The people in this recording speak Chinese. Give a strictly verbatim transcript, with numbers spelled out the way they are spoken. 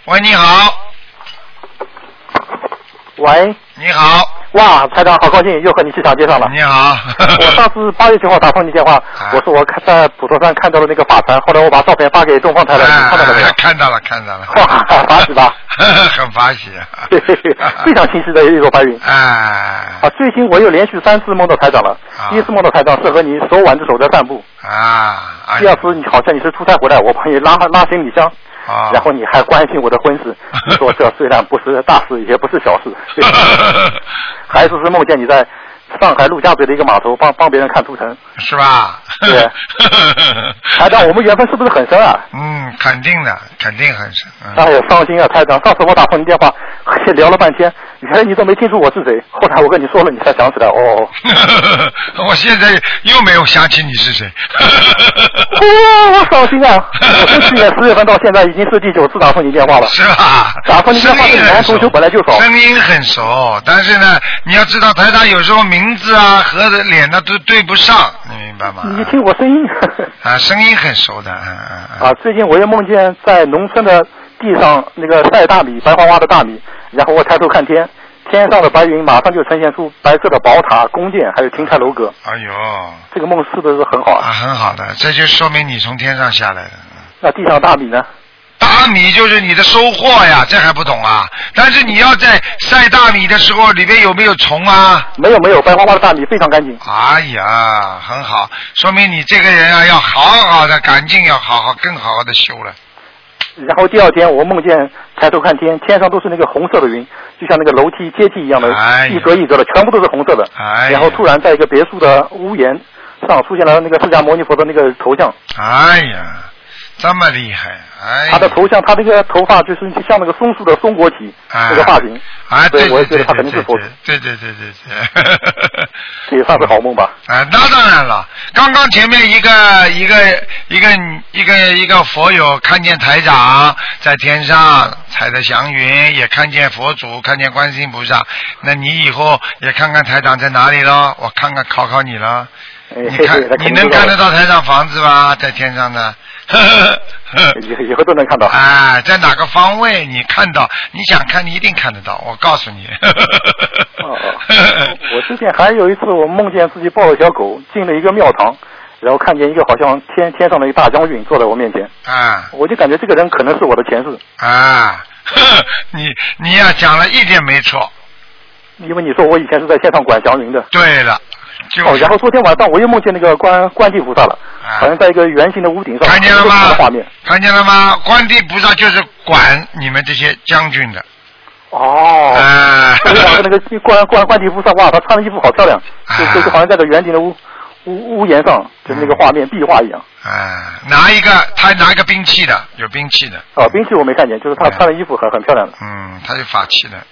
喂，你好。 喂。 你好。 哇，台长，好高兴又和你气场接上了。 你好。 我上次八月九号打通你电话，啊、我说我看在普陀山看到了那个法船，后来我把照片发给东方台了， 啊、 你看到了没有？ 看到了，看到了。 哇，法喜吧？ 很法喜啊。 非常清晰的一朵白云。 啊。 啊，最近我又连续三次梦到台长了。啊、第一次梦到台长是和你手挽着手在散步。 啊。 第二次你好像你是出差回来，我帮你拉拉行李箱。 啊、 然后你还关心我的婚事，你说这虽然不是大事，也不是小事，还是是梦见你在上海陆家嘴的一个码头帮帮别人看图腾， 是吧？ 对。台长，我们缘分是不是很深啊？ 嗯，肯定的，肯定很深。嗯、 哎呀，伤心啊，台长！上次我打通你电话，聊了半天，原来你都没听出我是谁。后来我跟你说了，你才想起来。哦。 我现在又没有想起你是谁。 哦，我伤心啊！我从去年十月份到现在已经是第九次打通你电话了。 是吧？ 打通你电话的男同学本来就少。 声音很熟，但是呢，你要知道台长有时候名字啊和脸呢都对不上，你明白吗？ 你听我声音。 啊，声音很熟的。嗯嗯嗯。 啊，最近我又梦见在农村的地上那个晒大米，白花花的大米，然后我抬头看天，天上的白云马上就呈现出白色的宝塔、宫殿，还有亭台楼阁。 哎呦， 这个梦是不是很好啊？ 啊，很好的，这就说明你从天上下来的。 那地上大米呢？ 大米就是你的收获呀，这还不懂啊？但是你要在晒大米的时候，里面有没有虫啊？ 没有没有，白花花的大米非常干净。 哎呀，很好，说明你这个人啊，要好好的干净，要好好更好好的修了。 然后第二天我梦见抬头看天，天上都是那个红色的云，就像那个楼梯阶梯一样的， 哎、 一格一格的，全部都是红色的。 哎、 然后突然在一个别墅的屋檐上出现了那个释迦牟尼佛的那个头像。 哎呀，这么厉害！哎， 他的头像，他那个头发就是像那个松树的松果体、 啊、 那个发型。 啊， 对，我也觉得他肯定是佛。 对对对对对。 这也算是好梦吧？ 啊，那当然了。刚刚前面一个一个一个一个一个佛友看见台长在天上踩着祥云，也看见佛祖，看见观世音菩萨。那你以后也看看台长在哪里咯？我看看考考你了。你看，你能看得到台长房子吗？在天上的。 以以后都能看到。 哎，在哪个方位你看到？你想看，你一定看得到。我告诉你。 哦哦。我之前还有一次，我梦见自己抱了小狗进了一个庙堂，然后看见一个好像天天上的一大将军坐在我面前。 啊。 我就感觉这个人可能是我的前世。 啊。你你呀讲了一点没错。 因为你说我以前是在线上管祥云的。 对了。就是、 哦，然后昨天晚上我又梦见那个观观地菩萨了，啊、好像在一个圆形的屋顶上。 看见了吗？ 画面看见了吗？观地菩萨就是管你们这些将军的。 哦。啊。昨天晚上那个观观观地菩萨，哇，他穿的衣服好漂亮，啊、就就好像在个圆顶的屋屋屋檐上，就是那个画面、嗯、壁画一样。 啊，拿一个他拿一个兵器的，有兵器的。 哦，兵器我没看见，就是他穿的衣服很很漂亮的。 嗯，他有法器的。